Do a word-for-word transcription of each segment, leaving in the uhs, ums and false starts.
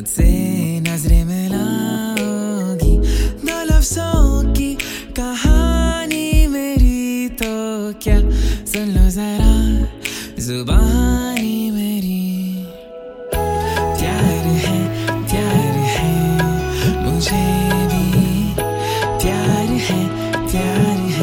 मुझसे नजरें मिलाओगी, दो लफ्जों की कहानी मेरी तो क्या सुन लो जरा जुबानी मेरी। प्यार है प्यार है मुझे भी, प्यार है प्यार है।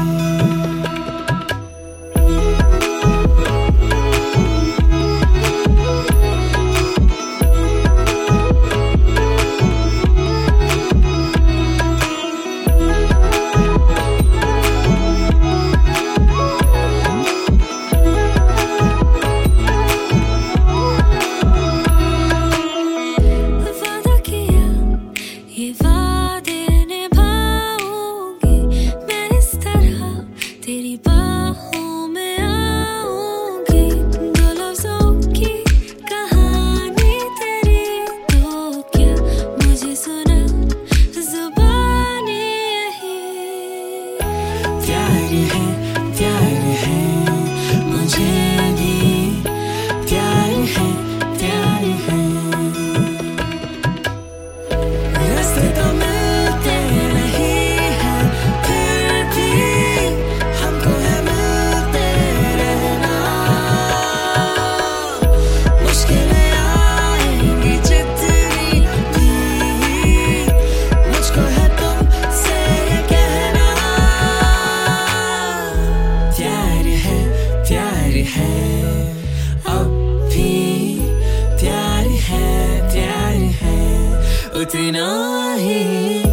ये वादे निभाऊंगी मैं, इस तरह तेरी बाहों में आऊंगी। दो लफ्जों की कहानी तेरी तो क्या मुझे सुना जुबानी यही। प्यार है प्यार है मुझे भी, प्यार है प्यार है। रास्ते तो मिलते नहीं हैं फिर भी हमको है मिलते रहना। मुश्किलें आएंगी जितनी भी, मुझको है तुमसे ये कहना। प्यार है प्यार है अब भी, प्यार है प्यार है उतना ही।